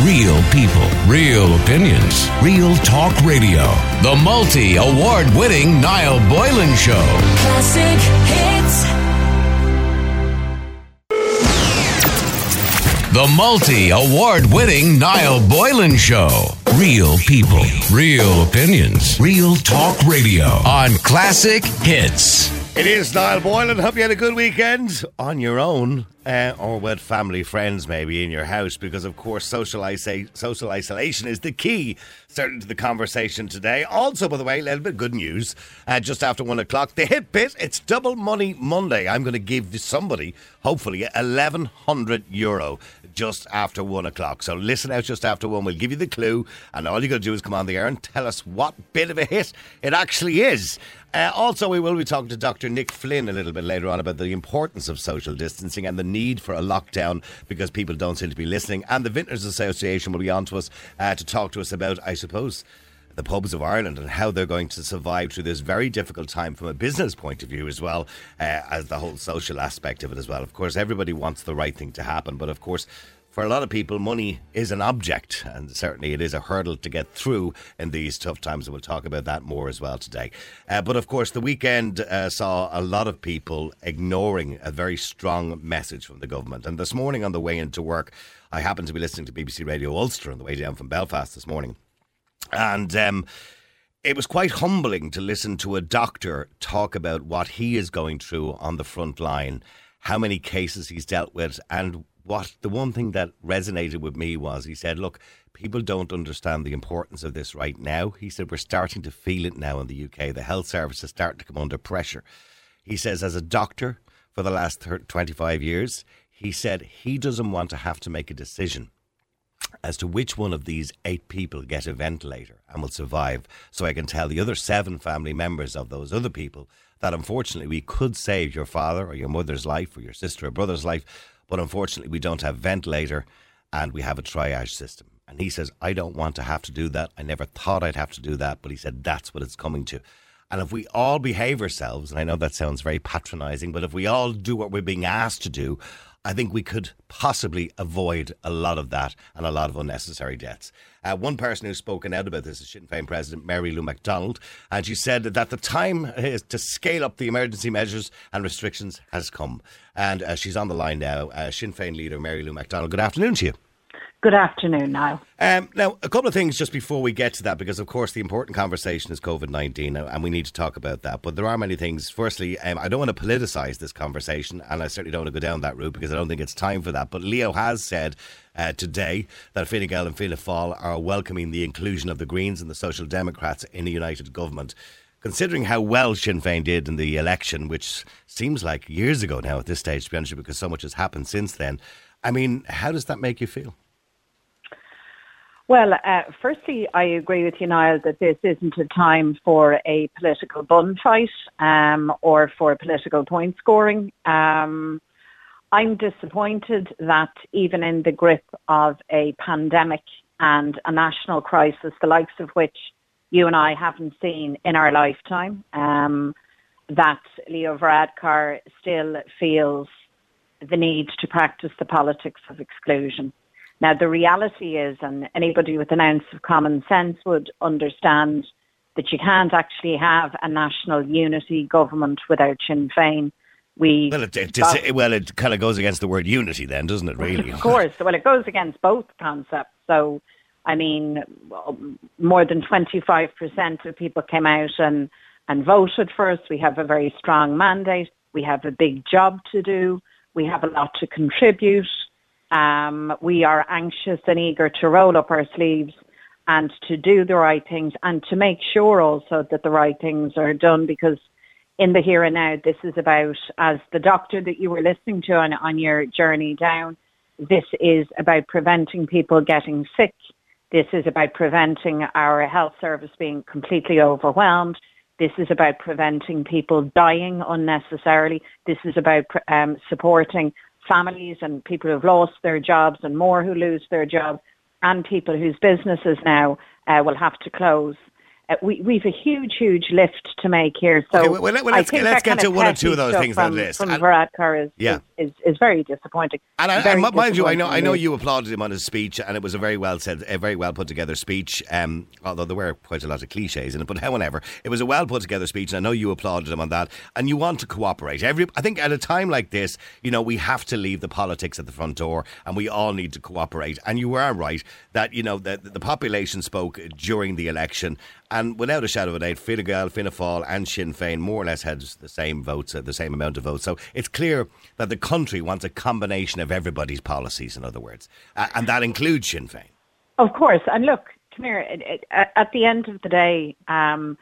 Real people, real opinions, real talk radio. The multi-award-winning Niall Boylan Show. Classic hits. The multi-award-winning Niall Boylan Show. Real people, real opinions, real talk radio on Classic Hits. It is Niall Boylan. Hope you had a good weekend on your own or with family, friends maybe in your house, because of course social isolation is the key certainly to the conversation today. Also, by the way, a little bit of good news. Just after 1 o'clock, the hit bit, it's Double Money Monday. I'm going to give somebody, hopefully, €1,100 just after 1 o'clock. So listen out just after 1. We'll give you the clue, and all you got to do is come on the air and tell us what bit of a hit it actually is. Also, we will be talking to Dr. Nick Flynn a little bit later on about the importance of social distancing and the need for a lockdown because people don't seem to be listening. And the Vintners Association will be on to us to talk to us about, I suppose, the pubs of Ireland and how they're going to survive through this very difficult time from a business point of view as well as the whole social aspect of it as well. Of course, everybody wants the right thing to happen, but of course, for a lot of people, money is an object, and certainly it is a hurdle to get through in these tough times, and we'll talk about that more as well today. But of course, the weekend saw a lot of people ignoring a very strong message from the government. And this morning on the way into work, I happened to be listening to BBC Radio Ulster on the way down from Belfast this morning. And it was quite humbling to listen to a doctor talk about what he is going through on the front line, how many cases he's dealt with, and the one thing that resonated with me was he said, look, people don't understand the importance of this right now. He said, we're starting to feel it now in the UK. The health service is starting to come under pressure. He says, as a doctor for the last 25 years, he said he doesn't want to have to make a decision as to which one of these 8 people get a ventilator and will survive, so I can tell the other 7 family members of those other people that unfortunately we could save your father or your mother's life or your sister or brother's life, but unfortunately we don't have ventilator and we have a triage system. And he says, I don't want to have to do that. I never thought I'd have to do that, but he said that's what it's coming to. And if we all behave ourselves, and I know that sounds very patronising, but if we all do what we're being asked to do, I think we could possibly avoid a lot of that and a lot of unnecessary deaths. One person who's spoken out about this is Sinn Féin President Mary Lou McDonald, and she said that the time is to scale up the emergency measures and restrictions has come. And she's on the line now. Sinn Féin leader Mary Lou McDonald, good afternoon to you. Good afternoon, Niall. Now, a couple of things just before we get to that, because of course the important conversation is COVID-19 and we need to talk about that. But there are many things. Firstly, I don't want to politicise this conversation, and I certainly don't want to go down that route because I don't think it's time for that. But Leo has said today that Fine Gael and Fianna Fáil are welcoming the inclusion of the Greens and the Social Democrats in a united government. Considering how well Sinn Féin did in the election, which seems like years ago now at this stage, to be honest, because so much has happened since then. I mean, how does that make you feel? Well, firstly, I agree with you, Niall, that this isn't a time for a political bun fight or for political point scoring. I'm disappointed that even in the grip of a pandemic and a national crisis, the likes of which you and I haven't seen in our lifetime, that Leo Varadkar still feels the need to practice the politics of exclusion. Now, the reality is, and anybody with an ounce of common sense would understand, that you can't actually have a national unity government without Sinn Féin. It kind of goes against the word unity then, doesn't it, really? Of course. Well, it goes against both concepts. So, I mean, more than 25% of people came out and voted for us. We have a very strong mandate. We have a big job to do. We have a lot to contribute. We are anxious and eager to roll up our sleeves and to do the right things and to make sure also that the right things are done, because in the here and now, this is about, as the doctor that you were listening to on your journey down, this is about preventing people getting sick. This is about preventing our health service being completely overwhelmed. This is about preventing people dying unnecessarily. This is about supporting families and people who've lost their jobs and more who lose their jobs, and people whose businesses now will have to close. we've a huge lift to make here. So okay, let's get to one or two of those things on this. From Varadkar is very disappointing. And mind you, I know you applauded him on his speech, and it was a very well put together speech. Although there were quite a lot of cliches in it, but however, it was a well put together speech, and I know you applauded him on that. And you want to cooperate. I think at a time like this, we have to leave the politics at the front door, and we all need to cooperate. And you are right that the population spoke during the election. And without a shadow of a doubt, Fine Gael, Fianna Fáil and Sinn Féin more or less had the same votes, the same amount of votes. So it's clear that the country wants a combination of everybody's policies, in other words. And that includes Sinn Féin. Of course. And look, come here, at the end of the day, I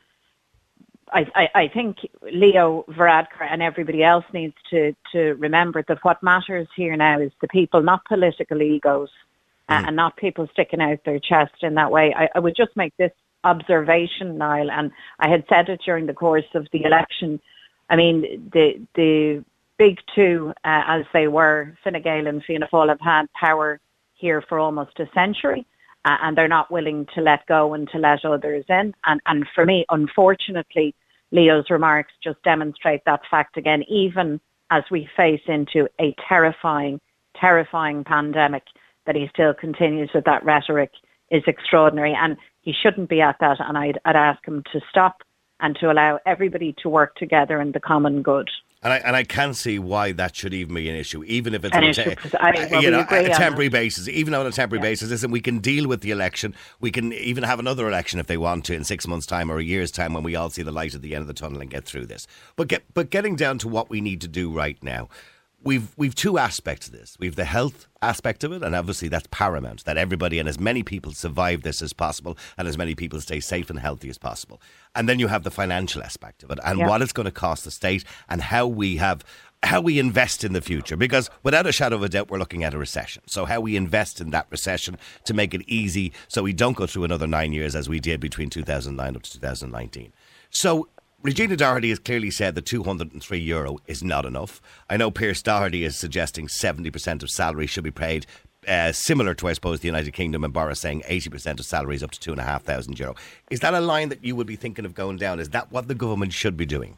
think Leo Varadkar and everybody else needs to remember that what matters here now is the people, not political egos, and not people sticking out their chest in that way. I would just make this observation, Niall, and I had said it during the course of the election. I mean, the big two, as they were, Fine Gael and Fianna Fáil, have had power here for almost a century, and they're not willing to let go and to let others in. And for me, unfortunately, Leo's remarks just demonstrate that fact again, even as we face into a terrifying pandemic, that he still continues with that rhetoric is extraordinary. And he shouldn't be at that, and I'd ask him to stop and to allow everybody to work together in the common good. And I can see why that should even be an issue, even if it's on a temporary basis. Even on a temporary basis, listen, we can deal with the election. We can even have another election if they want to in 6 months' time or a year's time, when we all see the light at the end of the tunnel and get through this. But getting down to what we need to do right now. We've two aspects of this. We've the health aspect of it, and obviously that's paramount, that everybody and as many people survive this as possible and as many people stay safe and healthy as possible. And then you have the financial aspect of it and what it's going to cost the state and how we invest in the future. Because without a shadow of a doubt, we're looking at a recession. So how we invest in that recession to make it easy so we don't go through another 9 years as we did between 2009 up to 2019. So Regina Doherty has clearly said that €203 is not enough. I know Pierce Doherty is suggesting 70% of salary should be paid, similar to, I suppose, the United Kingdom, and Boris saying 80% of salaries up to €2,500. Is that a line that you would be thinking of going down? Is that what the government should be doing?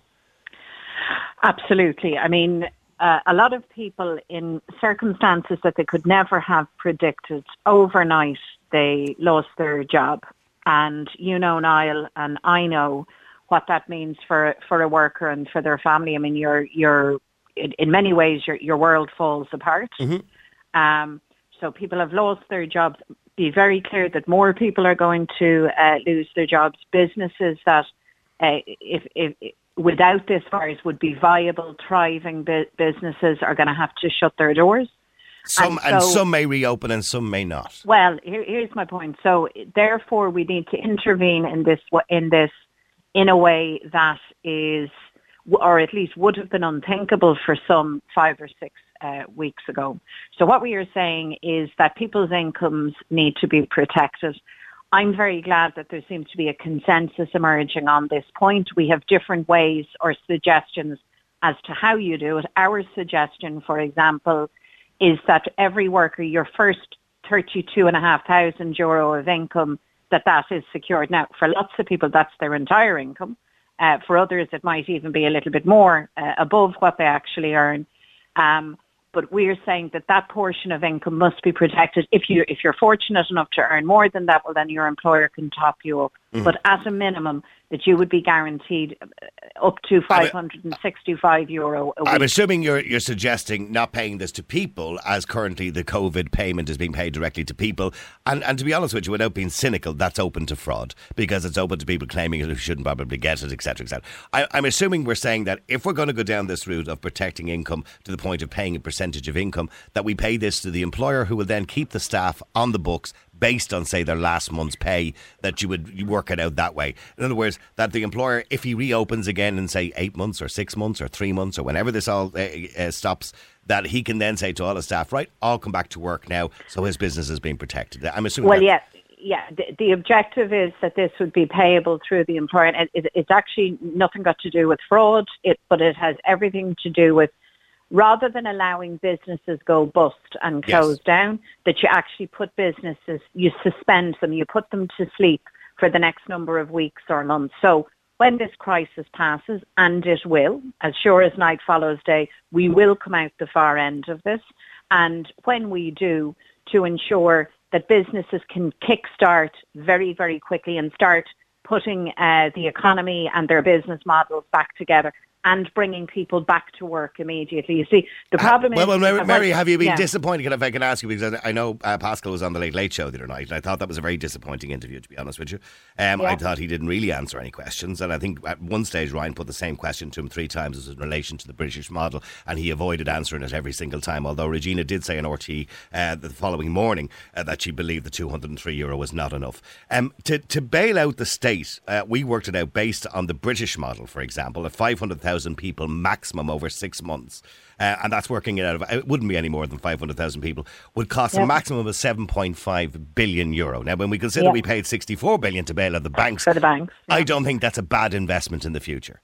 Absolutely. I mean, a lot of people in circumstances that they could never have predicted, overnight they lost their job. And Niall, and I know what that means for a worker and for their family. I mean, you're in many ways your world falls apart. Mm-hmm. So people have lost their jobs. Be very clear that more people are going to lose their jobs. Businesses that, if without this virus would be viable, thriving businesses, are going to have to shut their doors. Some may reopen and some may not. Well, here's my point. So therefore, we need to intervene in this in a way that is, or at least would have been unthinkable for some 5 or 6 weeks ago. So what we are saying is that people's incomes need to be protected. I'm very glad that there seems to be a consensus emerging on this point. We have different ways or suggestions as to how you do it. Our suggestion, for example, is that every worker, your first €32,500 of income, that is secured. Now, for lots of people, that's their entire income. For others, it might even be a little bit more above what they actually earn. But we're saying that portion of income must be protected. If you're fortunate enough to earn more than that, well, then your employer can top you up. Mm. But at a minimum, that you would be guaranteed up to €565 a week. I'm assuming you're suggesting not paying this to people, as currently the COVID payment is being paid directly to people. And to be honest with you, without being cynical, that's open to fraud, because it's open to people claiming who shouldn't probably get it, etc., etc. I'm assuming we're saying that if we're going to go down this route of protecting income to the point of paying a percentage of income, that we pay this to the employer, who will then keep the staff on the books based on, say, their last month's pay, that you work it out that way. In other words, that the employer, if he reopens again in, say, 8 months or 6 months or 3 months or whenever this all stops, that he can then say to all his staff, right, I'll come back to work now, so his business is being protected. I'm assuming. Well, yeah. The objective is that this would be payable through the employer. And it's actually nothing got to do with fraud, but it has everything to do with, rather than allowing businesses go bust and close down, that you actually put businesses, you suspend them, you put them to sleep for the next number of weeks or months. So when this crisis passes, and it will, as sure as night follows day, we will come out the far end of this. And when we do, to ensure that businesses can kickstart very, very quickly and start putting the economy and their business models back together and bringing people back to work immediately. You see, the problem is... Well, Mary, have you been disappointed, if I can ask you, because I know Pascal was on the Late Late Show the other night, and I thought that was a very disappointing interview, to be honest with you. I thought he didn't really answer any questions, and I think at one stage Ryan put the same question to him 3 times as in relation to the British model, and he avoided answering it every single time, although Regina did say on RT the following morning that she believed the €203 was not enough. To bail out the state, we worked it out based on the British model, for example, at 500,000 people maximum over 6 months, and that's working it out of, it wouldn't be any more than 500,000 people, would cost a maximum of €7.5 billion. Now, when we consider we paid $64 billion to bail out the banks, for the banks, I don't think that's a bad investment in the future.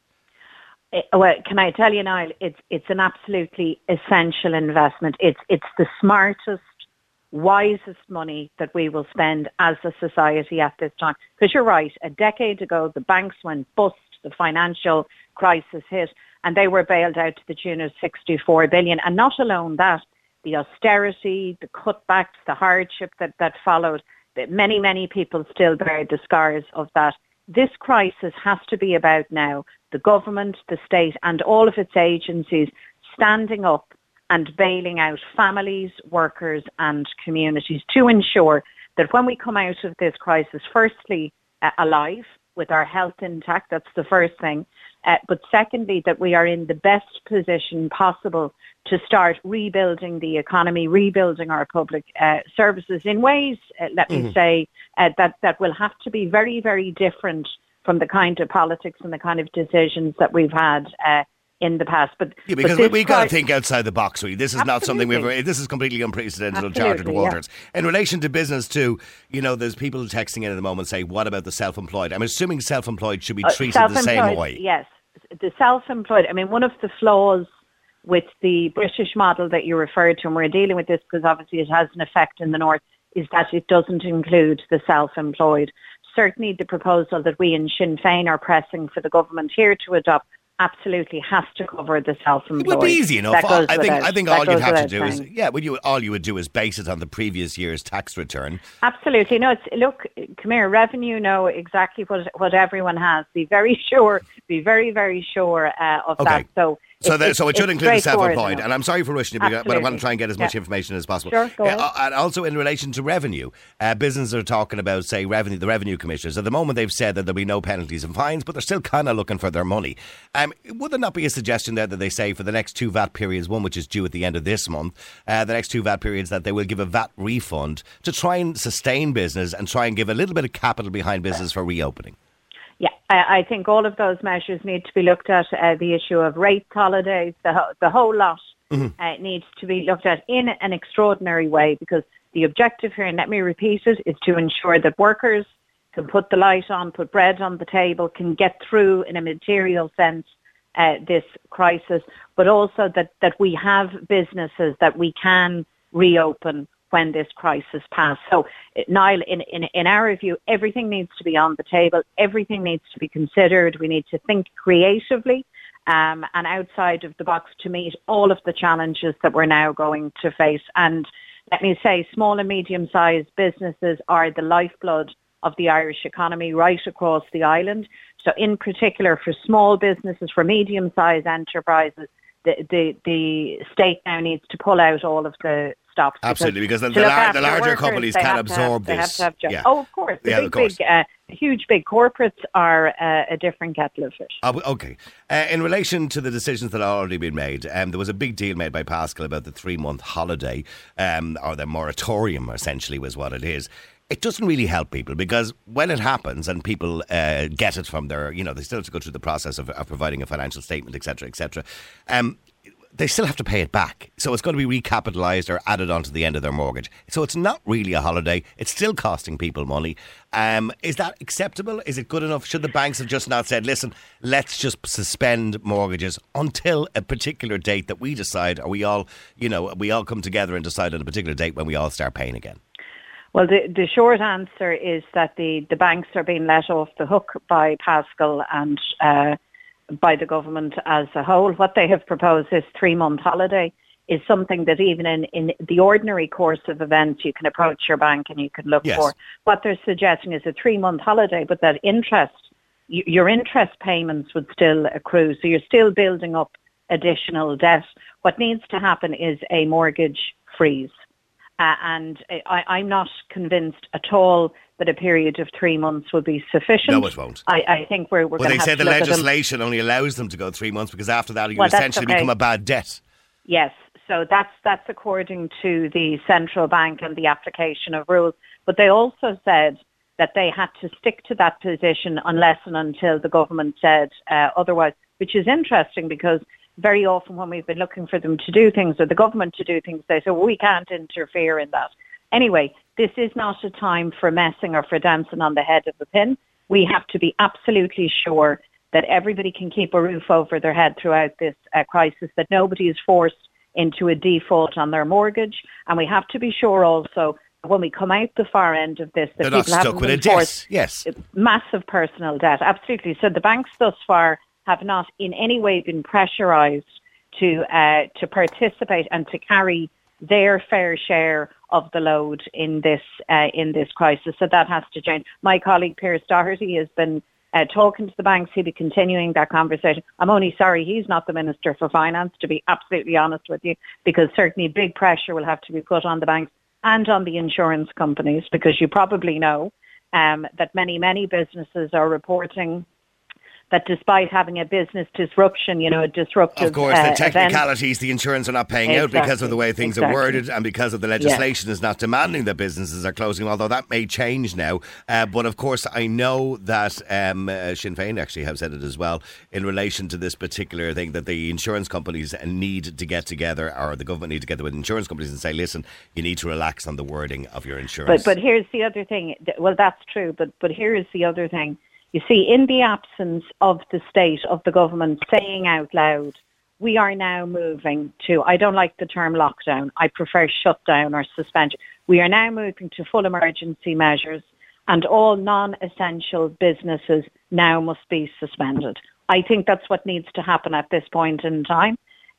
Well, can I tell you, Niall, it's an absolutely essential investment. It's the smartest, wisest money that we will spend as a society at this time. Because you're right, a decade ago the banks went bust, the financial crisis hit, and they were bailed out to the tune of $64 billion. And not alone that, the austerity, the cutbacks, the hardship that followed, that many people still bear the scars of that. This crisis has to be about now the government, the state, and all of its agencies standing up and bailing out families, workers and communities to ensure that when we come out of this crisis, firstly, alive, with our health intact, that's the first thing. But secondly, that we are in the best position possible to start rebuilding the economy, rebuilding our public services in ways, let me say, that will have to be very, very different from the kind of politics and the kind of decisions that we've had in the past. But because we got to think outside the box. This is not something we've ever. This is completely unprecedented, uncharted waters. In relation to business too, there's people texting in at the moment saying, "What about the self-employed?" I'm assuming self-employed should be treated the same way. Yes, the self-employed. I mean, one of the flaws with the British model that you referred to, and we're dealing with this because obviously it has an effect in the north, is that it doesn't include the self-employed. Certainly, the proposal that we in Sinn Féin are pressing for the government here to adopt absolutely has to cover the self-employed. It would be easy enough. I think all you'd have to do is, all you would do is base it on the previous year's tax return. Absolutely. No, look, come here, revenue know exactly what everyone has. Be very sure, be very, very sure of that. So it should include the self-employed. And I'm sorry for rushing you, but I want to try and get as much information as possible. Sure, go ahead. And also in relation to revenue, businesses are talking about, say, the revenue commissioners. At the moment, they've said that there'll be no penalties and fines, but they're still kind of looking for their money. Would there not be a suggestion there that they say for the next 2 VAT periods, one which is due at the end of this month, the next 2 VAT periods, that they will give a VAT refund to try and sustain business and try and give a little bit of capital behind business for reopening? Yeah, I think all of those measures need to be looked at. The issue of rates holidays, the whole lot needs to be looked at in an extraordinary way, because the objective here, and let me repeat it, is to ensure that workers can put the light on, put bread on the table, can get through in a material sense this crisis, but also that we have businesses that we can reopen when this crisis passes. So, Niall, in our view, everything needs to be on the table. Everything needs to be considered. We need to think creatively and outside of the box to meet all of the challenges that we're now going to face. And let me say, small and medium-sized businesses are the lifeblood of the Irish economy right across the island. So in particular for small businesses, for medium-sized enterprises, the state now needs to pull out all of the stops. Absolutely, because the larger companies can absorb this. They have to have jobs. Oh, of course. The huge big corporates are a different kettle of fish. Okay. In relation to the decisions that have already been made, there was a big deal made by Pascal about the 3-month holiday, or the moratorium, essentially, was what it is. It doesn't really help people, because when it happens and people get it from their, they still have to go through the process of providing a financial statement, etc., they still have to pay it back. So it's going to be recapitalised or added onto the end of their mortgage. So it's not really a holiday. It's still costing people money. Is that acceptable? Is it good enough? Should the banks have just not said, listen, let's just suspend mortgages until a particular date that we decide, or we all come together and decide on a particular date when we all start paying again? Well, the short answer is that the banks are being let off the hook by Pascal and by the government as a whole. What they have proposed, this 3-month holiday, is something that even in the ordinary course of events you can approach your bank and you can look for. What they're suggesting is a 3-month holiday, but that your interest payments would still accrue. So you're still building up additional debt. What needs to happen is a mortgage freeze. And I'm not convinced at all that a period of 3 months would be sufficient. No, it won't. I think we're going to have to look at them. Well, they say the legislation only allows them to go 3 months because after that you essentially become a bad debt. Yes, so that's according to the central bank and the application of rules. But they also said that they had to stick to that position unless and until the government said otherwise, which is interesting because very often when we've been looking for them to do things or the government to do things, they say, well, we can't interfere in that. Anyway, this is not a time for messing or for dancing on the head of the pin. We have to be absolutely sure that everybody can keep a roof over their head throughout this crisis, that nobody is forced into a default on their mortgage. And we have to be sure also when we come out the far end of this, that they're people not haven't stuck with a been forced debt. Yes. Massive personal debt. Absolutely. So the banks thus far have not in any way been pressurised to participate and to carry their fair share of the load in this crisis. So that has to change. My colleague Piers Doherty has been talking to the banks. He'll be continuing that conversation. I'm only sorry he's not the Minister for Finance, to be absolutely honest with you, because certainly big pressure will have to be put on the banks and on the insurance companies, because you probably know that many businesses are reporting that despite having a business disruption, a disruptive of course, the technicalities, event, the insurance are not paying out because of the way things are worded and because of the legislation is not demanding that businesses are closing, although that may change now. But of course, I know that Sinn Féin actually have said it as well in relation to this particular thing, that the insurance companies need to get together, or the government need to get together with insurance companies and say, listen, you need to relax on the wording of your insurance. But here's the other thing. Well, that's true, but here is the other thing. You see, in the absence of the state, of the government saying out loud, we are now moving to, I don't like the term lockdown, I prefer shutdown or suspension. We are now moving to full emergency measures, and all non-essential businesses now must be suspended. I think that's what needs to happen at this point in time.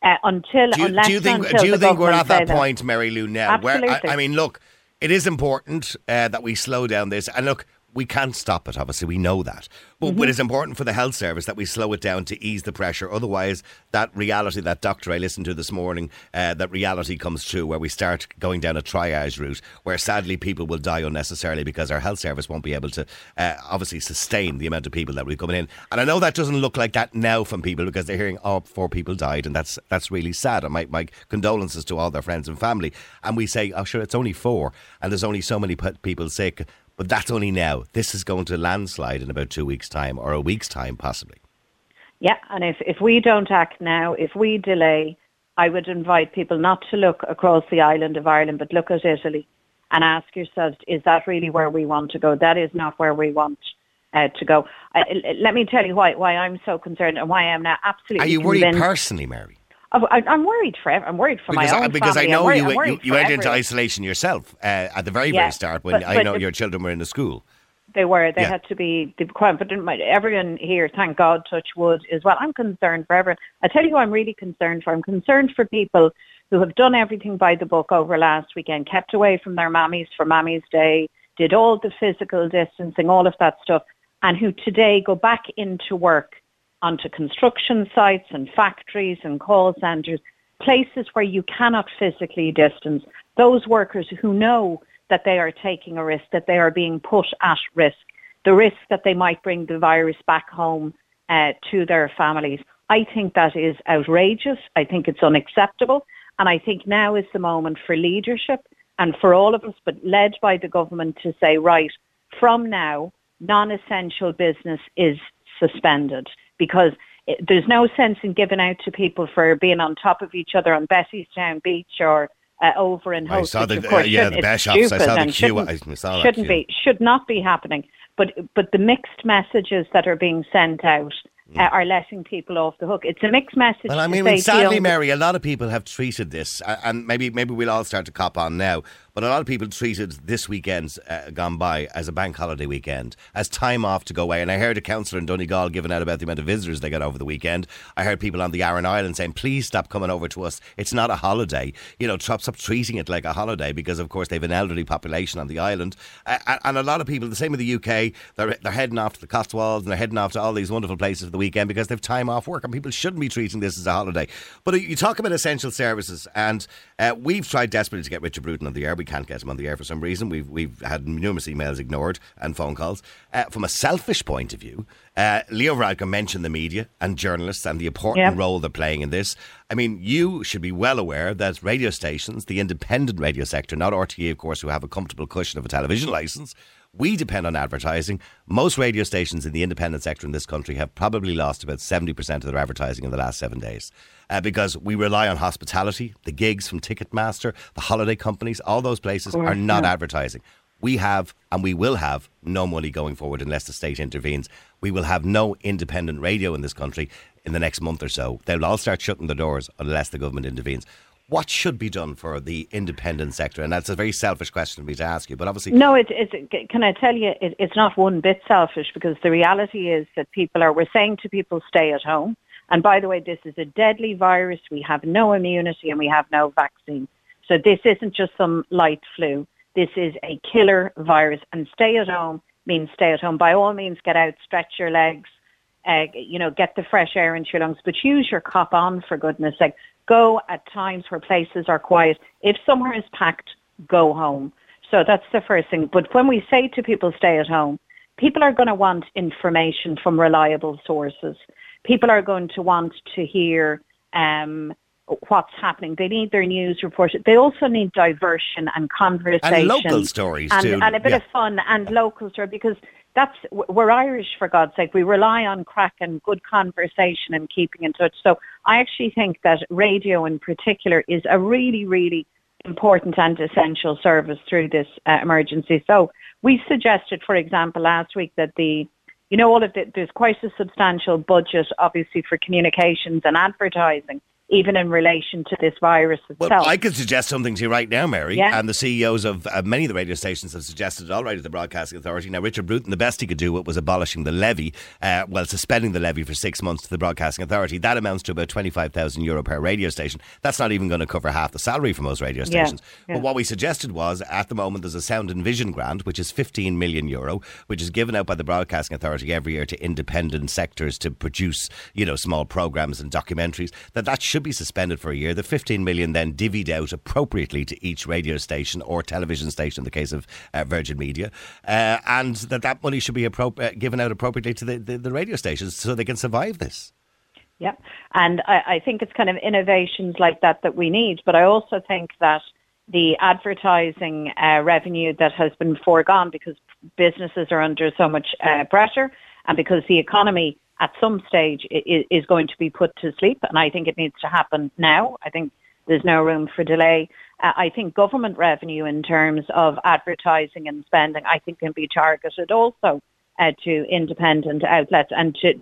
Do you think we're at that point, Mary Lou, now? Absolutely. Where, I mean, look, it is important that we slow down this. And look, we can't stop it, obviously, we know that. But it is important for the health service that we slow it down to ease the pressure. Otherwise, that reality, that doctor I listened to this morning, that reality comes true where we start going down a triage route where sadly people will die unnecessarily because our health service won't be able to obviously sustain the amount of people that will be coming in. And I know that doesn't look like that now from people because they're hearing, 4 people died, and that's really sad. And my condolences to all their friends and family. And we say, oh, sure, it's only 4 and there's only so many people sick. But that's only now. This is going to landslide in about 2 weeks' time, or a week's time, possibly. Yeah, and if we don't act now, if we delay, I would invite people not to look across the island of Ireland, but look at Italy and ask yourselves, is that really where we want to go? That is not where we want to go. Let me tell you why I'm so concerned and why I'm now absolutely convinced. Are you worried personally, Mary? I'm worried for my own family. Because I know you went into isolation yourself at the very start when I know your children were in the school. They were. They had to be confident. Everyone here, thank God, touch wood, as well. I'm concerned for everyone. I tell you who I'm really concerned for. I'm concerned for people who have done everything by the book over last weekend, kept away from their mammies for Mammy's Day, did all the physical distancing, all of that stuff, and who today go back into work onto construction sites and factories and call centres, places where you cannot physically distance. Those workers who know that they are taking a risk, that they are being put at risk, the risk that they might bring the virus back home to their families. I think that is outrageous. I think it's unacceptable. And I think now is the moment for leadership and for all of us, but led by the government, to say, right, from now, non-essential business is suspended, because there's no sense in giving out to people for being on top of each other on Bettystown Beach or over in Host. I saw the best shops. I saw the queue. Should not be happening. But the mixed messages that are being sent out are letting people off the hook. It's a mixed message. Well, I mean, sadly, Mary, a lot of people have treated this, and maybe we'll all start to cop on now. but a lot of people treated this weekend gone by as a bank holiday weekend, as time off to go away. And I heard a councillor in Donegal giving out about the amount of visitors they got over the weekend. I heard people on the Aran Island saying, please stop coming over to us. It's not a holiday. You know, stop treating it like a holiday, because, of course, they have an elderly population on the island. And a lot of people, the same with the UK, they're heading off to the Cotswolds and they're heading off to all these wonderful places for the weekend because they've time off work, and people shouldn't be treating this as a holiday. But you talk about essential services, and we've tried desperately to get Richard Bruton on the air. We can't get him on the air for some reason. We've had numerous emails ignored and phone calls. From a selfish point of view, Leo Varadkar mentioned the media and journalists and the important role they're playing in this. I mean, you should be well aware that radio stations, the independent radio sector, not RTE, of course, who have a comfortable cushion of a television licence, we depend on advertising. Most radio stations in the independent sector in this country have probably lost about 70% of their advertising in the last 7 days because we rely on hospitality, the gigs from Ticketmaster, the holiday companies. All those places are not advertising. We have, and we will have, no money going forward unless the state intervenes. We will have no independent radio in this country in the next month or so. They'll all start shutting the doors unless the government intervenes. What should be done for the independent sector? And that's a very selfish question for me to ask you, but obviously... No, can I tell you, it's not one bit selfish, because the reality is that we're saying to people, stay at home. And by the way, this is a deadly virus. We have no immunity and we have no vaccine. So this isn't just some light flu. This is a killer virus, and stay at home means stay at home. By all means, get out, stretch your legs, get the fresh air into your lungs, but use your cop on, for goodness sake. Go at times where places are quiet. If somewhere is packed, go home. So that's the first thing. But when we say to people, stay at home, people are going to want information from reliable sources. People are going to want to hear what's happening. They need their news report. They also need diversion and conversation. And local stories too. And a bit of fun and local story, because we're Irish, for God's sake. We rely on crack and good conversation and keeping in touch. So I actually think that radio in particular is a really, really important and essential service through this emergency. So we suggested, for example, last week that there's quite a substantial budget, obviously, for communications and advertising, even in relation to this virus itself. Well, I could suggest something to you right now, Mary, and the CEOs of many of the radio stations have suggested it already to the Broadcasting Authority. Now, Richard Bruton, the best he could do was abolishing the levy, suspending the levy for 6 months to the Broadcasting Authority. That amounts to about €25,000 per radio station. That's not even going to cover half the salary for most radio stations. Yeah. But what we suggested was, at the moment, there's a Sound and Vision grant, which is €15 million, which is given out by the Broadcasting Authority every year to independent sectors to produce, small programmes and documentaries. That should be suspended for a year. The 15 million then divvied out appropriately to each radio station or television station in the case of Virgin Media, and that money should be given out appropriately to the radio stations so they can survive this. Yeah, and I think it's kind of innovations like that we need, but I also think that the advertising revenue that has been foregone because businesses are under so much pressure and because the economy at some stage is going to be put to sleep, and I think it needs to happen now. I think there's no room for delay. I think government revenue in terms of advertising and spending, I think, can be targeted also to independent outlets and to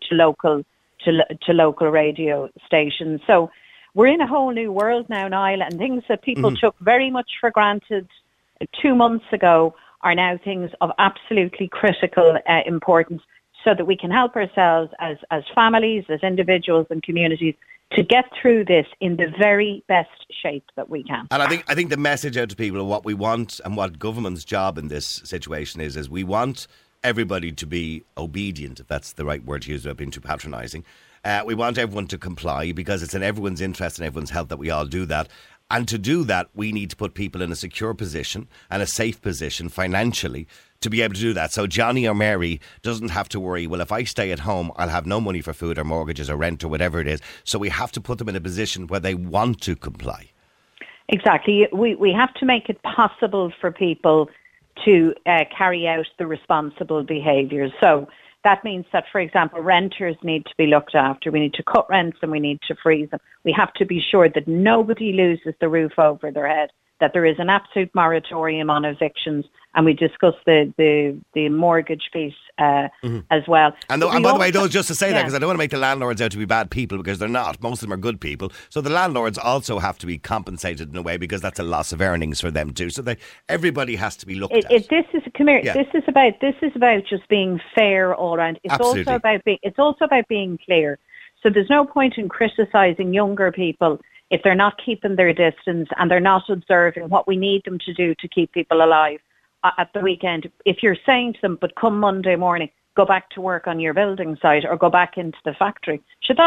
local radio stations. So we're in a whole new world now, Niall, and things that people took very much for granted 2 months ago are now things of absolutely critical importance, so that we can help ourselves as families, as individuals and communities to get through this in the very best shape that we can. And I think the message out to people of what we want and what government's job in this situation is we want everybody to be obedient, if that's the right word to use without being too patronising. We want everyone to comply because it's in everyone's interest and everyone's health that we all do that. And to do that, we need to put people in a secure position and a safe position financially to be able to do that. So Johnny or Mary doesn't have to worry, well, if I stay at home, I'll have no money for food or mortgages or rent or whatever it is. So we have to put them in a position where they want to comply. Exactly. We have to make it possible for people to carry out the responsible behaviours. So that means that, for example, renters need to be looked after. We need to cut rents and we need to freeze them. We have to be sure that nobody loses the roof over their head that there is an absolute moratorium on evictions, and we discussed the mortgage piece as well. And by the way, those, just to say that, because I don't want to make the landlords out to be bad people, because they're not. Most of them are good people. So the landlords also have to be compensated in a way, because that's a loss of earnings for them too. So everybody has to be looked at. This is about just being fair all around. It's Absolutely. also about being clear. So there's no point in criticising younger people if they're not keeping their distance and they're not observing what we need them to do to keep people alive at the weekend. If you're saying to them, but come Monday morning, go back to work on your building site or go back into the factory.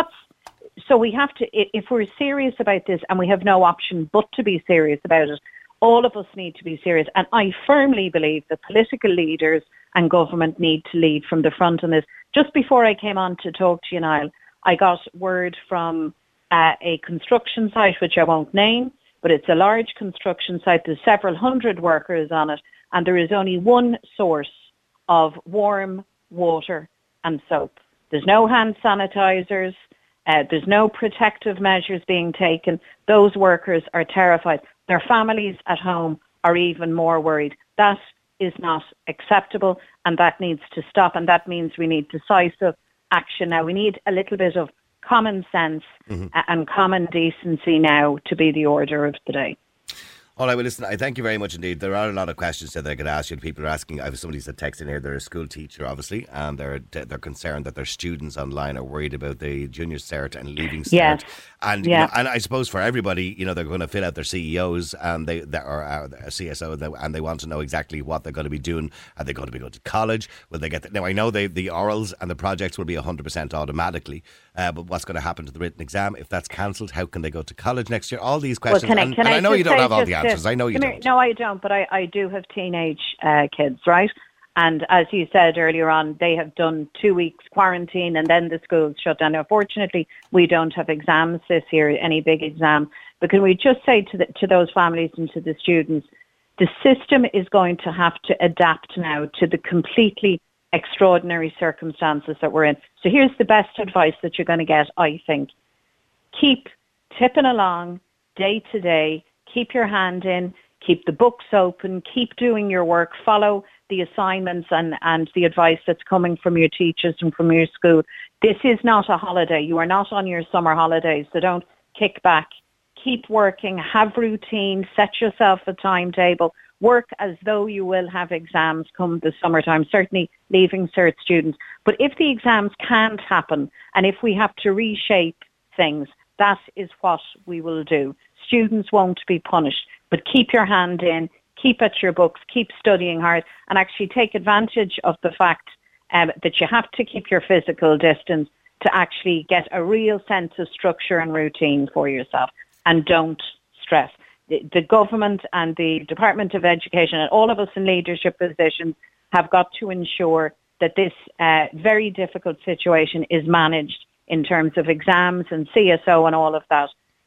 So we have to, if we're serious about this, and we have no option but to be serious about it, all of us need to be serious. And I firmly believe that political leaders and government need to lead from the front on this. Just before I came on to talk to you, Niall, I got word from a construction site, which I won't name, but it's a large construction site. There's several hundred workers on it, and there is only one source of warm water and soap. There's no hand sanitizers. There's no protective measures being taken. Those workers are terrified. Their families at home are even more worried. That is not acceptable, and that needs to stop, and that means we need decisive action now. We need a little bit of common sense and common decency now to be the order of the day. All right, well, listen, I thank you very much indeed. There are a lot of questions that I could ask you. People are asking, I have somebody said text in here, they're a school teacher, obviously, and they're concerned that their students online are worried about the junior cert and leaving cert. Yes. And, yeah. and I suppose for everybody, they're going to fill out their CEOs and or CSO, and they want to know exactly what they're going to be doing. Are they going to be going to college? Will they get now, I know the orals and the projects will be 100% automatically, but what's going to happen to the written exam? If that's cancelled, how can they go to college next year? All these questions. Well, I know you don't have all the answers. I know you don't. No, I don't, but I do have teenage kids, right? And as you said earlier on, they have done 2 weeks quarantine and then the schools shut down. Now, fortunately, we don't have exams this year, any big exam. But can we just say to those families and to the students, the system is going to have to adapt now to the completely extraordinary circumstances that we're in. So here's the best advice that you're going to get, I think. Keep tipping along day to day. Keep your hand in. Keep the books open. Keep doing your work. Follow the assignments and the advice that's coming from your teachers and from your school. This is not a holiday. You are not on your summer holidays, so don't kick back. Keep working. Have routine. Set yourself a timetable. Work as though you will have exams come the summertime, certainly leaving cert students. But if the exams can't happen and if we have to reshape things, that is what we will do. Students won't be punished, but keep your hand in, keep at your books, keep studying hard, and actually take advantage of the fact that you have to keep your physical distance to actually get a real sense of structure and routine for yourself. And don't stress. The government and the Department of Education and all of us in leadership positions have got to ensure that this very difficult situation is managed in terms of exams and CSO and all of that.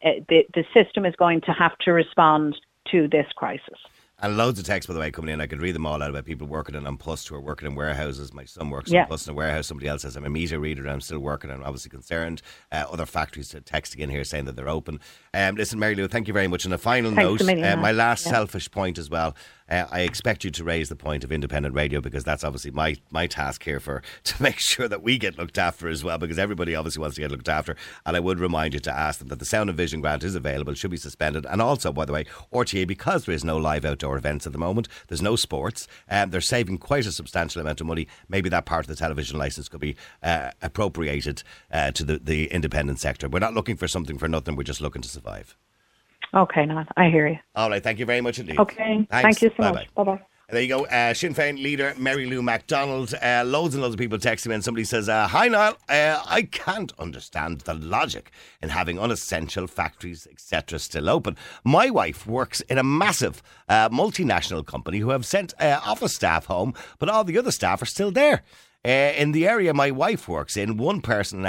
The system is going to have to respond to this crisis. And loads of texts, by the way, coming in. I could read them all out about people working in on PUST who are working in warehouses. My son works on PUST in a warehouse. Somebody else says, I'm a meter reader and I'm still working. I'm obviously concerned. Other factories are texting in here saying that they're open. Listen, Mary Lou, thank you very much. On a final note, my last selfish point as well. I expect you to raise the point of independent radio, because that's obviously my task here to make sure that we get looked after as well, because everybody obviously wants to get looked after. And I would remind you to ask them that the Sound and Vision grant is available, should be suspended. And also, by the way, RTÉ, because there is no live outdoor events at the moment, there's no sports, they're saving quite a substantial amount of money. Maybe that part of the television licence could be appropriated to the independent sector. We're not looking for something for nothing, we're just looking to survive. Okay, Niall, I hear you. All right, thank you very much indeed. Okay, Thanks. Thank you so Bye-bye. much. Bye-bye. There you go. Sinn Féin leader Mary Lou McDonald. Loads and loads of people texting me, and somebody says, hi Niall, I can't understand the logic in having unessential factories, etc. still open. My wife works in a massive multinational company who have sent office staff home, but all the other staff are still there. In the area my wife works in, one person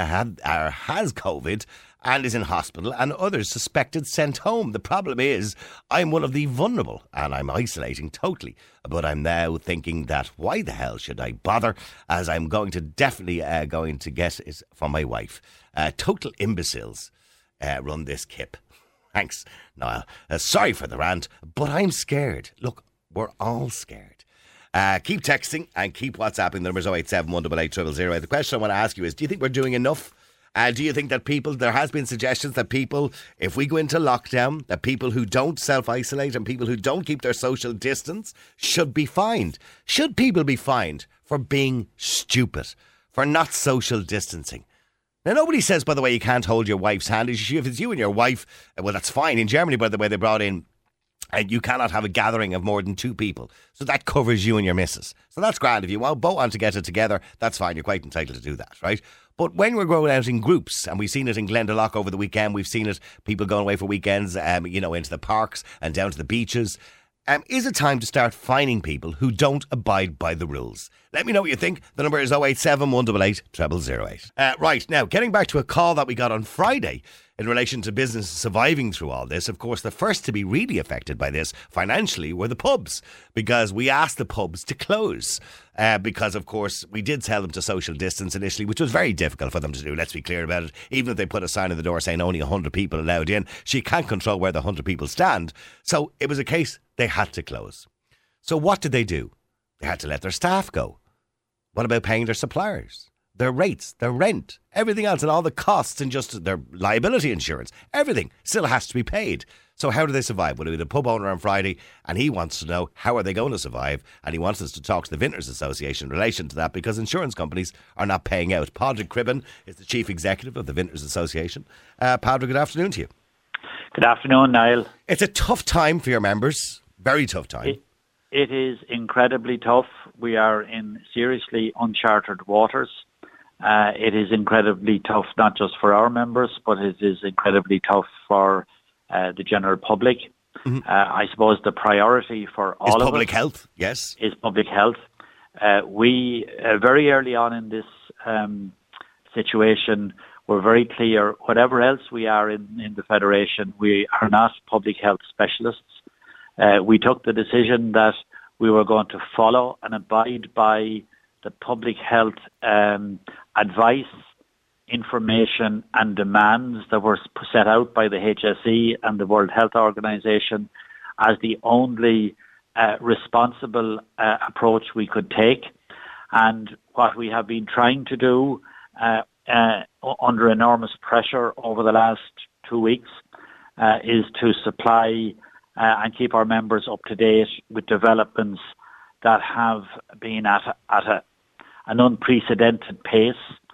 has COVID and is in hospital, and others suspected sent home. The problem is I'm one of the vulnerable and I'm isolating totally. But I'm now thinking that why the hell should I bother, as I'm definitely get it from my wife. Total imbeciles run this kip. Thanks, Niall. Sorry for the rant, but I'm scared. Look, we're all scared. Keep texting and keep WhatsApping. The number's 087 188 0008. The question I want to ask you is, do you think we're doing enough? Do you think that there has been suggestions that people, if we go into lockdown, that people who don't self-isolate and people who don't keep their social distance should be fined? Should people be fined for being stupid, for not social distancing? Now, nobody says, by the way, you can't hold your wife's hand. If it's you and your wife, well, that's fine. In Germany, by the way, they brought in, you cannot have a gathering of more than 2 people. So that covers you and your missus. So that's grand. If you both want to get it together, that's fine. You're quite entitled to do that, right? But when we're going out in groups, and we've seen it in Glendalough over the weekend, we've seen it, people going away for weekends, into the parks and down to the beaches. Is it time to start fining people who don't abide by the rules? Let me know what you think. The number is 087 188 0008. Right, now, getting back to a call that we got on Friday in relation to business surviving through all this. Of course, the first to be really affected by this financially were the pubs, because we asked the pubs to close. Because, of course, we did tell them to social distance initially, which was very difficult for them to do, let's be clear about it. Even if they put a sign on the door saying only 100 people allowed in, she can't control where the 100 people stand. So it was a case they had to close. So what did they do? They had to let their staff go. What about paying their suppliers? Their rates, their rent, everything else, and all the costs and just their liability insurance, everything still has to be paid. So how do they survive? Well, we had a pub owner on Friday, and he wants to know how are they going to survive, and he wants us to talk to the Vintners Association in relation to that, because insurance companies are not paying out. Padraig Cribben is the Chief Executive of the Vintners Association. Padraig, good afternoon to you. Good afternoon, Niall. It's a tough time for your members, very tough time. It is incredibly tough. We are in seriously uncharted waters. It is incredibly tough, not just for our members, but it is incredibly tough for the general public. Mm-hmm. I suppose the priority for all of us... Is public health, yes. Is public health. We, very early on in this situation, were very clear, whatever else we are in the Federation, we are not public health specialists. We took the decision that we were going to follow and abide by the public health advice, information and demands that were set out by the HSE and the World Health Organization as the only responsible approach we could take. And what we have been trying to do under enormous pressure over the last 2 weeks is to supply and keep our members up to date with developments that have been at an unprecedented pace.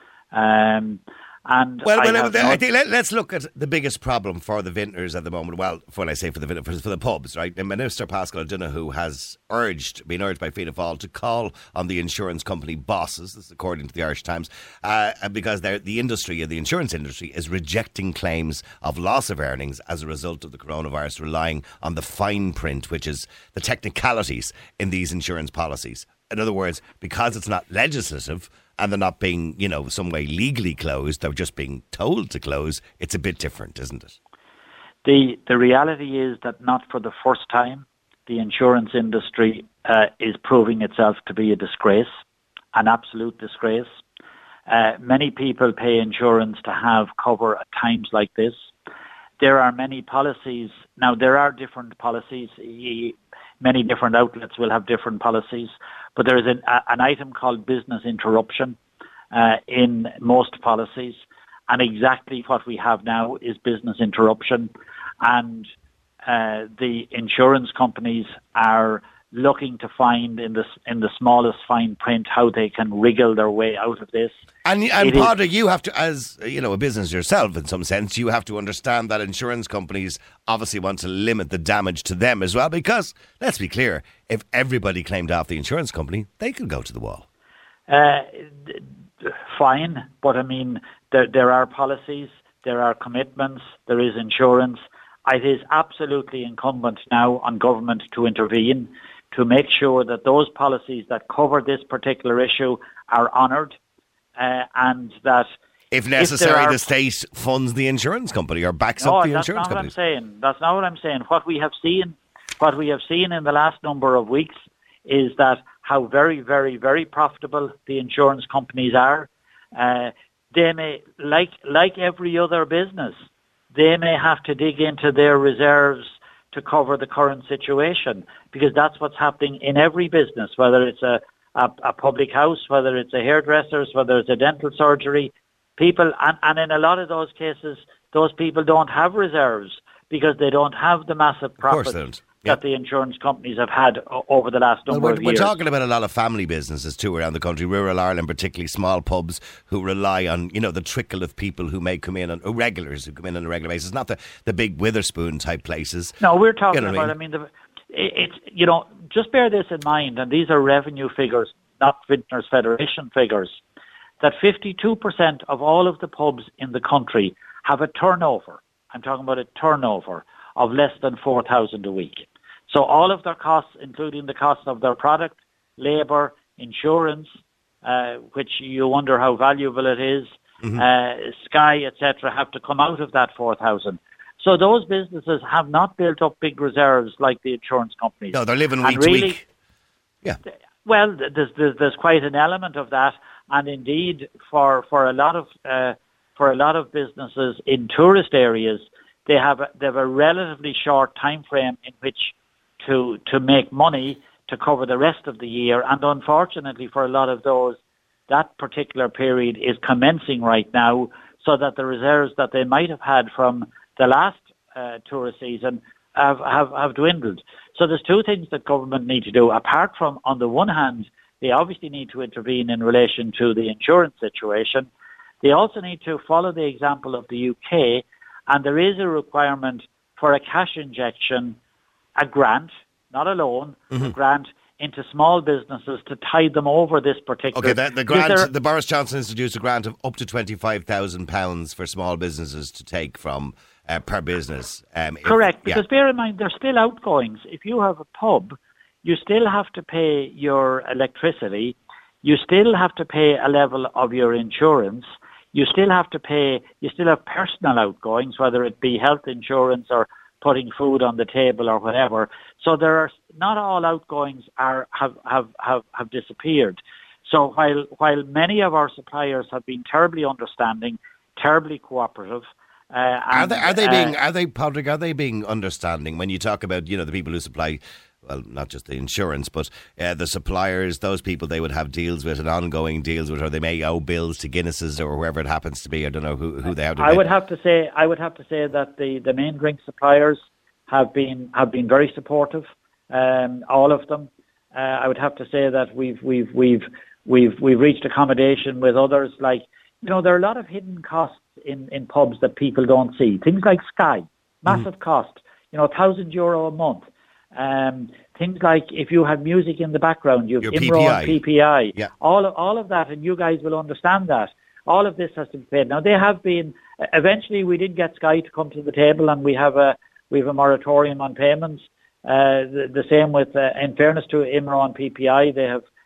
I think let's look at the biggest problem for the vintners at the moment. Well, when I say for the pubs, right? And Minister Paschal O'Donoghue has been urged by Fianna Fáil to call on the insurance company bosses, this is according to the Irish Times, because the insurance industry is rejecting claims of loss of earnings as a result of the coronavirus, relying on the fine print, which is the technicalities in these insurance policies. In other words, because it's not legislative, and they're not being, some way legally closed, they're just being told to close, it's a bit different, isn't it? The reality is that not for the first time, the insurance industry is proving itself to be a disgrace, an absolute disgrace. Many people pay insurance to have cover at times like this. There are many policies. Now, there are different policies. Many different outlets will have different policies. But there is an item called business interruption in most policies. And exactly what we have now is business interruption. And the insurance companies are looking to find in the smallest fine print how they can wriggle their way out of this. And Padraig, you have to, as a business yourself in some sense, you have to understand that insurance companies obviously want to limit the damage to them as well, because, let's be clear, if everybody claimed off the insurance company, they could go to the wall. Fine, but I mean, there are policies, there are commitments, there is insurance. It is absolutely incumbent now on government to intervene to make sure that those policies that cover this particular issue are honoured, and that if necessary, the state funds the insurance company or backs up the insurance company. That's not what I'm saying. What we have seen in the last number of weeks is that how very, very, very profitable the insurance companies are. They may, like every other business, they may have to dig into their reserves to cover the current situation, because that's what's happening in every business, whether it's a public house, whether it's a hairdresser's, whether it's a dental surgery. People, and in a lot of those cases, those people don't have reserves because they don't have the massive profits that the insurance companies have had over the last number of years. We're talking about a lot of family businesses too around the country, rural Ireland, particularly small pubs who rely on, the trickle of people who may come in, on regulars who come in on a regular basis, not the big Witherspoon type places. No, we're talking about, just bear this in mind, and these are revenue figures, not Vintners Federation figures, that 52% of all of the pubs in the country have a turnover. I'm talking about a turnover of less than 4,000 a week. So all of their costs, including the cost of their product, labour, insurance, which you wonder how valuable it is, Sky, etc., have to come out of that 4,000. So those businesses have not built up big reserves like the insurance companies. No, they're living week to week. Yeah. Well, there's quite an element of that, and indeed for a lot of businesses in tourist areas, they have a relatively short time frame in which to make money to cover the rest of the year, and unfortunately for a lot of those, that particular period is commencing right now, so that the reserves that they might have had from the last tourist season have dwindled. So there's two things that government need to do. Apart from, on the one hand, they obviously need to intervene in relation to the insurance situation. They also need to follow the example of the UK, and there is a requirement for a cash injection, a grant, not a loan, a grant into small businesses to tide them over this particular... Okay, the grant, the Boris Johnson introduced a grant of up to £25,000 for small businesses to take from per business. Correct, because bear in mind, there's still outgoings. If you have a pub, you still have to pay your electricity, you still have to pay a level of your insurance, you still have personal outgoings, whether it be health insurance or putting food on the table or whatever. So not all outgoings have disappeared. So while many of our suppliers have been terribly understanding, terribly cooperative, are they being understanding when you talk about the people who supply? Well, not just the insurance, but the suppliers, those people they would have deals with and ongoing deals with, or they may owe bills to Guinnesses or whoever it happens to be. I don't know who they have. I would have to say that the main drink suppliers have been very supportive. All of them. I would have to say that we've reached accommodation with others. Like, there are a lot of hidden costs in pubs that people don't see. Things like Sky, massive cost. €1,000 a month. Things like if you have music in the background, you have IMRO and PPI, all of that, and you guys will understand that. All of this has to be paid. Now, they have been, eventually we did get Sky to come to the table, and we have a moratorium on payments. The same with, in fairness to IMRO and PPI,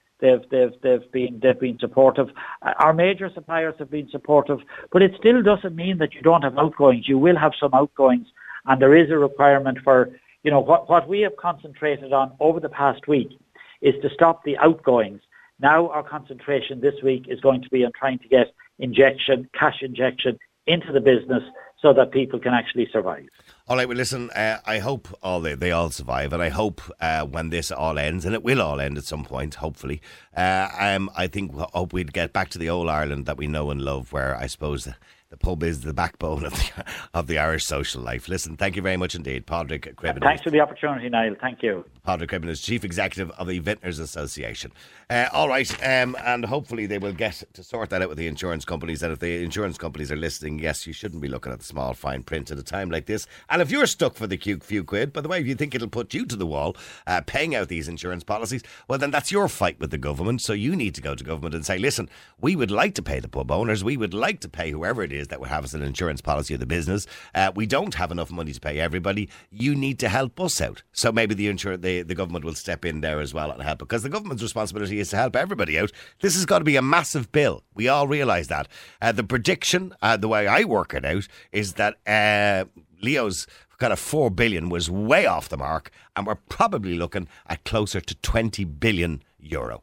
they've been supportive. Our major suppliers have been supportive, but it still doesn't mean that you don't have outgoings. You will have some outgoings, and there is a requirement for, what we have concentrated on over the past week is to stop the outgoings. Now our concentration this week is going to be on trying to get cash injection into the business so that people can actually survive. All right, well, listen, I hope they all survive, and I hope when this all ends, and it will all end at some point, hopefully, I hope we'd get back to the old Ireland that we know and love, where I suppose the pub is the backbone of the Irish social life. Listen, thank you very much indeed, Padraig Cribben. Thanks for the opportunity, Niall. Thank you. Padraig Cribben is Chief Executive of the Vintners Association. All right, and hopefully they will get to sort that out with the insurance companies. And if the insurance companies are listening, yes, you shouldn't be looking at the small fine print at a time like this. And if you're stuck for the few quid, by the way, if you think it'll put you to the wall paying out these insurance policies, well, then that's your fight with the government. So you need to go to government and say, listen, we would like to pay the pub owners, we would like to pay whoever it is that would have us an insurance policy of the business. We don't have enough money to pay everybody. You need to help us out. So maybe the government will step in there as well and help, because the government's responsibility is to help everybody out. This has got to be a massive bill. We all realise that. The prediction, the way I work it out, is that Leo's kind of 4 billion was way off the mark, and we're probably looking at closer to 20 billion euro.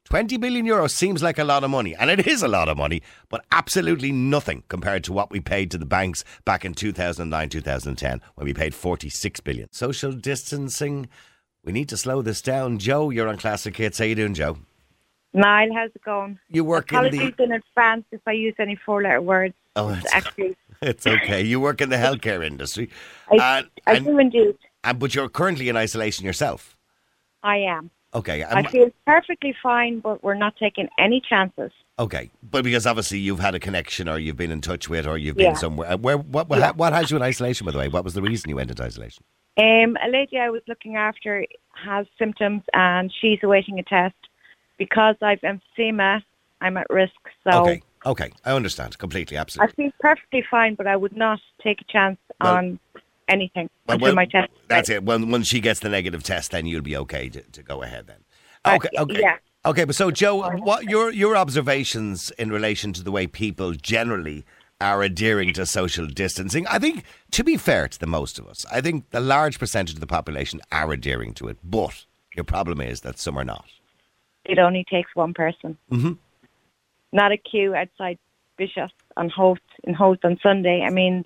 20 billion euros seems like a lot of money, and it is a lot of money, but absolutely nothing compared to what we paid to the banks back in 2009, 2010, when we paid 46 billion. Social distancing, we need to slow this down. Joe, you're on Classic Hits. How you doing, Joe? Niall, how's it going? You work Apologies in advance if I use any four-letter words. Oh, it's okay. You work in the healthcare industry. I do indeed. But you're currently in isolation yourself. I am. Okay. I feel perfectly fine, but we're not taking any chances. Okay. But because obviously you've had a connection or you've been in touch with or you've been somewhere. What has you in isolation, by the way? What was the reason you went into isolation? A lady I was looking after has symptoms and she's awaiting a test. Because I've emphysema, I'm at risk. So Okay. I understand completely, absolutely. I feel perfectly fine, but I would not take a chance on anything until my test. That's it. When she gets the negative test, then you'll be okay to go ahead then. Okay. Yeah. Okay, but so Joe, what your observations in relation to the way people generally are adhering to social distancing? I think, to be fair to the most of us, I think the large percentage of the population are adhering to it. But your problem is that some are not. It only takes one person. Mm-hmm. Not a queue outside Bishop's on Host on Sunday. I mean,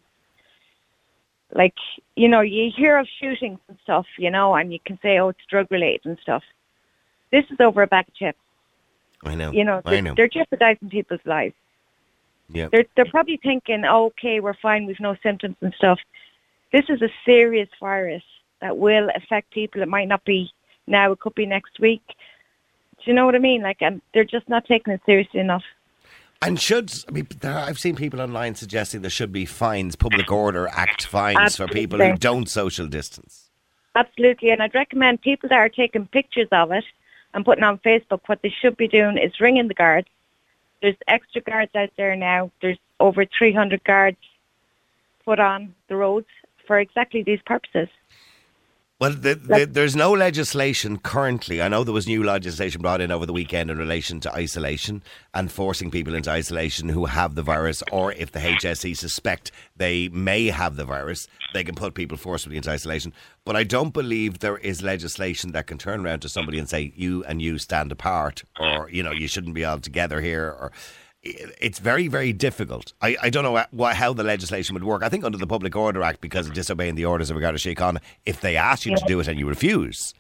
like, you know, you hear of shootings and stuff, you know, and you can say, oh, it's drug related and stuff. This is over a bag of chips. I know. You know, they're jeopardizing people's lives. Yeah. They're probably thinking, oh, okay, we're fine, we've no symptoms and stuff. This is a serious virus that will affect people. It might not be now, it could be next week. Do you know what I mean? Like, they're just not taking it seriously enough. And I've seen people online suggesting there should be fines, Public Order Act fines for people who don't social distance. Absolutely, and I'd recommend people that are taking pictures of it and putting on Facebook, what they should be doing is ringing the guards. There's extra guards out there now. There's over 300 guards put on the roads for exactly these purposes. Well, there's no legislation currently. I know there was new legislation brought in over the weekend in relation to isolation and forcing people into isolation who have the virus, or if the HSE suspect they may have the virus, they can put people forcibly into isolation. But I don't believe there is legislation that can turn around to somebody and say, you and you stand apart, or, you know, you shouldn't be all together here, or... It's very, very difficult. I don't know how the legislation would work. I think under the Public Order Act, because of disobeying the orders of Garda Síochána, if they ask you to do it and you refuse.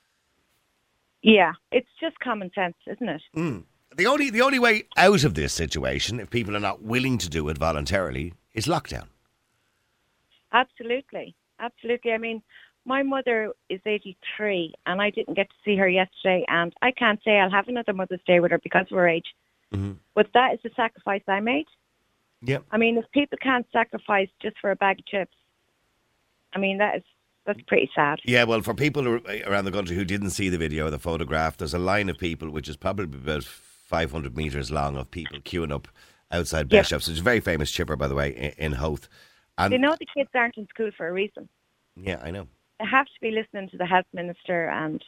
Yeah, it's just common sense, isn't it? Mm. The only way out of this situation, if people are not willing to do it voluntarily, is lockdown. Absolutely. Absolutely. I mean, my mother is 83 and I didn't get to see her yesterday, and I can't say I'll have another Mother's Day with her because of her age. Mm-hmm. But that is the sacrifice I made. Yep. I mean, if people can't sacrifice just for a bag of chips, I mean, that's pretty sad. Yeah, well, for people around the country who didn't see the video or the photograph, there's a line of people, which is probably about 500 metres long, of people queuing up outside Bishop's. It's a very famous chipper, by the way, in Howth. And they know the kids aren't in school for a reason. Yeah, I know. They have to be listening to the health minister, and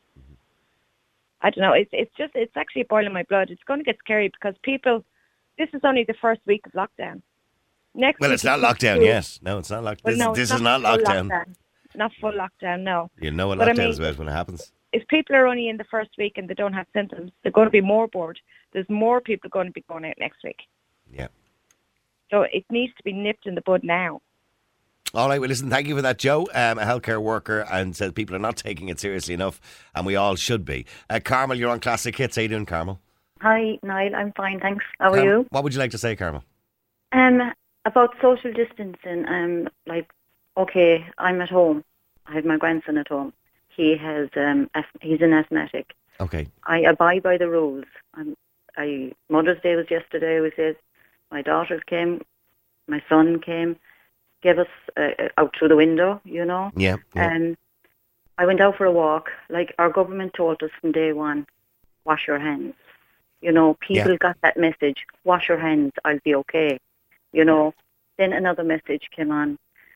I don't know. It's actually boiling my blood. It's going to get scary because this is only the first week of lockdown. Next week it's not lockdown, yes. No, it's not lockdown. Well, this is not lockdown. Not full lockdown, no. You know what lockdown is about when it happens. If people are only in the first week and they don't have symptoms, they're going to be more bored. There's more people going to be going out next week. Yeah. So it needs to be nipped in the bud now. All right, well, listen, thank you for that, Joe. A healthcare worker, and says people are not taking it seriously enough, and we all should be. Carmel, you're on Classic Hits. How you doing, Carmel? Hi, Niall. I'm fine, thanks. How are you? What would you like to say, Carmel? About social distancing, okay, I'm at home. I have my grandson at home. He has, he's an asthmatic. Okay. I abide by the rules. Mother's Day was yesterday, we said. My daughters came, my son came, gave us out through the window, you know. Yeah. I went out for a walk. Like our government told us from day one, wash your hands. You know, people got that message, wash your hands, I'll be okay. You know, then another message came on.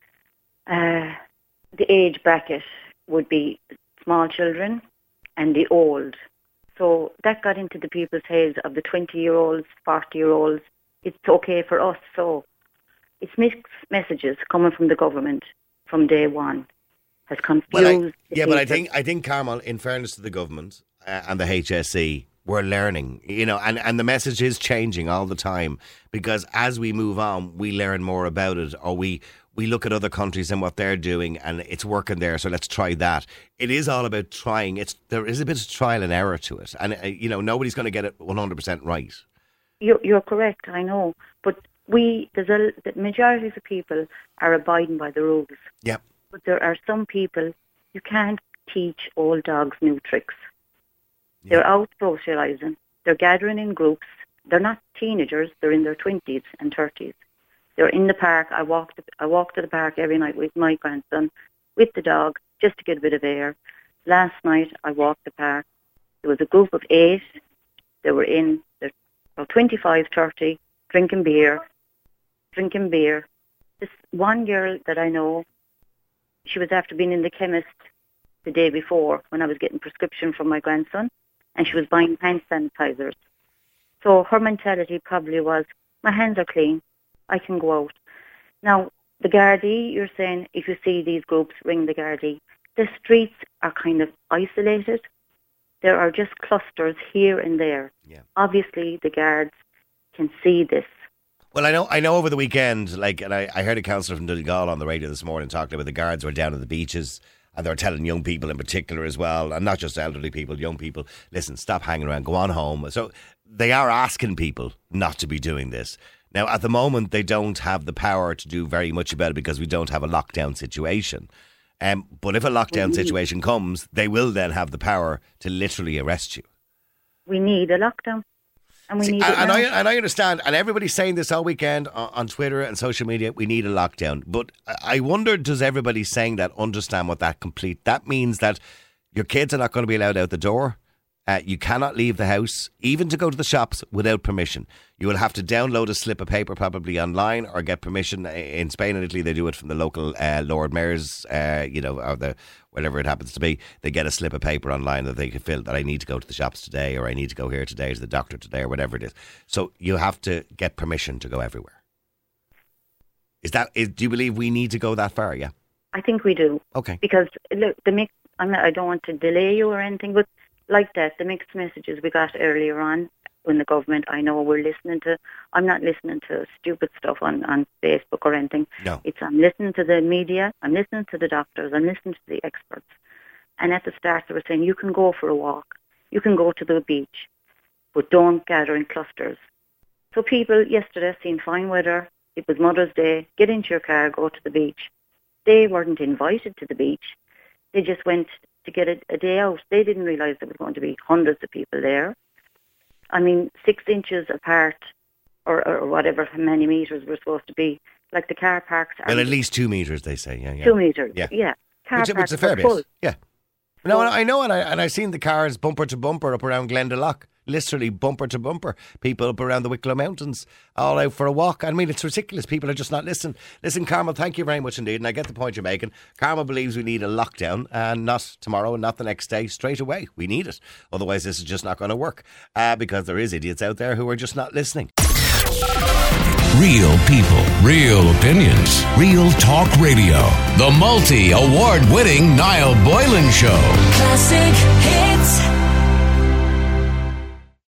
The age bracket would be small children and the old. So that got into the people's heads of the 20-year-olds, 40-year-olds. It's okay for us. So it's mixed messages coming from the government from day one. Has confused. But I think, Carmel, in fairness to the government and the HSE, we're learning, and the message is changing all the time, because as we move on, we learn more about it, or we look at other countries and what they're doing, and it's working there, so let's try that. It is all about trying. There is a bit of trial and error to it, and nobody's going to get it 100% right. You're correct, I know, but the majority of the people are abiding by the rules. Yeah. But there are some people, you can't teach old dogs new tricks. They're out socialising. They're gathering in groups. They're not teenagers. They're in their 20s and 30s. They're in the park. I walk to the park every night with my grandson, with the dog, just to get a bit of air. Last night, I walked the park. There was a group of 8. They were in, they're about 25, 30, drinking beer. This one girl that I know, she was after being in the chemist the day before when I was getting prescription from my grandson, and she was buying hand sanitizers. So her mentality probably was, my hands are clean, I can go out. Now, the Gardaí, you're saying, if you see these groups, ring the Gardaí. The streets are kind of isolated. There are just clusters here and there. Yeah. Obviously, the guards can see this. Well, I know over the weekend, and I heard a councillor from Donegal on the radio this morning talking about the guards were down at the beaches, and they were telling young people in particular as well, and not just elderly people, young people, listen, stop hanging around, go on home. So they are asking people not to be doing this. Now, at the moment, they don't have the power to do very much about it because we don't have a lockdown situation. But if a lockdown situation comes, they will then have the power to literally arrest you. We need a lockdown. And we need it now. I understand, and everybody's saying this all weekend on Twitter and social media, we need a lockdown. But I wonder, does everybody saying that understand what that means that your kids are not going to be allowed out the door? You cannot leave the house, even to go to the shops, without permission. You will have to download a slip of paper, probably online, or get permission. In Spain and Italy, they do it from the local Lord Mayor's, or the whatever it happens to be. They get a slip of paper online that they can fill, that I need to go to the shops today, or I need to go here today to the doctor today, or whatever it is. So you have to get permission to go everywhere. Do you believe we need to go that far? Yeah, I think we do. Okay. Because look, I don't want to delay you or anything, but like that, the mixed messages we got earlier on when the government, I know I'm not listening to stupid stuff on Facebook or anything. No. I'm listening to the media, I'm listening to the doctors, I'm listening to the experts. And at the start they were saying, you can go for a walk, you can go to the beach, but don't gather in clusters. So people yesterday seen fine weather, it was Mother's Day, get into your car, go to the beach. They weren't invited to the beach. They just went to get a day out. They didn't realise there was going to be hundreds of people there. 6 inches apart, or whatever, how many metres we're supposed to be. Like the car parks are... Well, at least 2 metres, they say. Yeah. 2 metres, yeah. Car which parks is a fair are full. bit. Yeah. No, I know, and I've seen the cars bumper to bumper up around Glendalough. Literally bumper to bumper. People up around the Wicklow Mountains, all out for a walk. It's ridiculous. People are just not listening. Listen, Carmel, thank you very much indeed, and I get the point you're making. Carmel believes we need a lockdown, and not tomorrow, and not the next day, straight away. We need it. Otherwise, this is just not going to work, because there is idiots out there who are just not listening. Real people, real opinions, real talk radio. The multi-award-winning Niall Boylan Show. Classic hits.